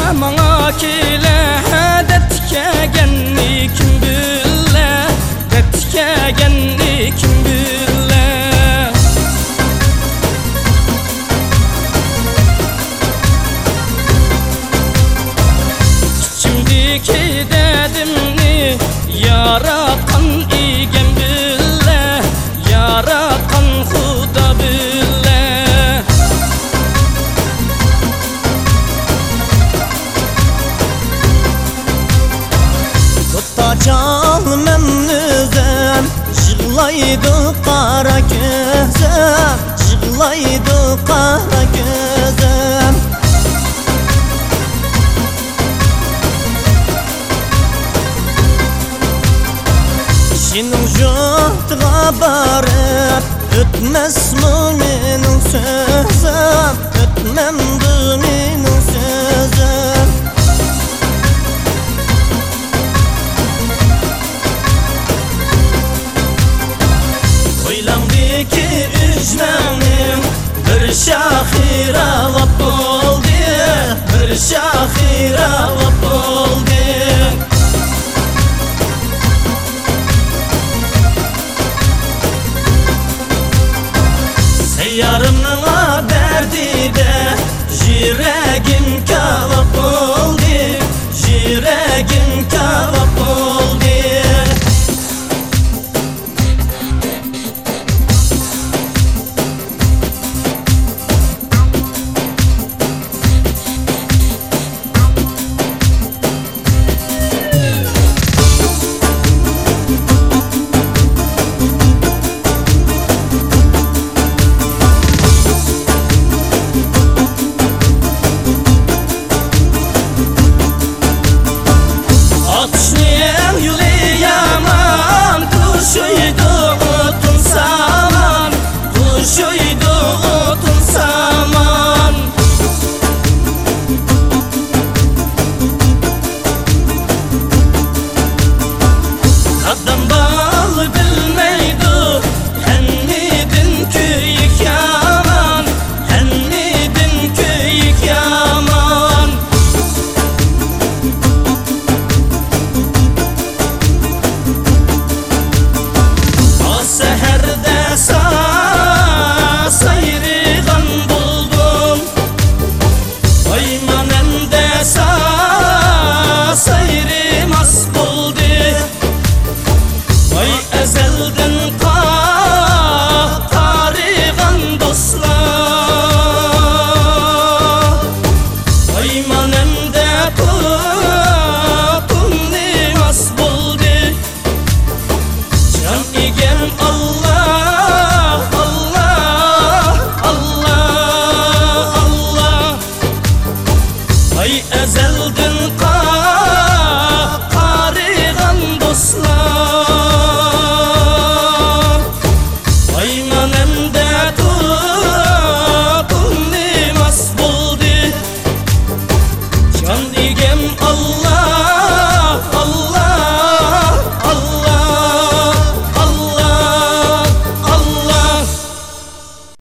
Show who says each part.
Speaker 1: mağa kele detkegenni kim bille, detkegenni kim bille. İçimdeki derdimni yaratan igen bille, yaratan Huda bille.
Speaker 2: Tutacağım memnüzem, jığlaydı kara gözüm, jığlaydı kara gözüm. Şinin jotga barıp ötmez mi menin sözüm, ötmemdi menin sözüm. Oylandı ki ücmenim bir şahira vap oldu, bir şahira vap oldu. Yarımla derdi de jiregim kavap oldu, jiregim kavap oldu.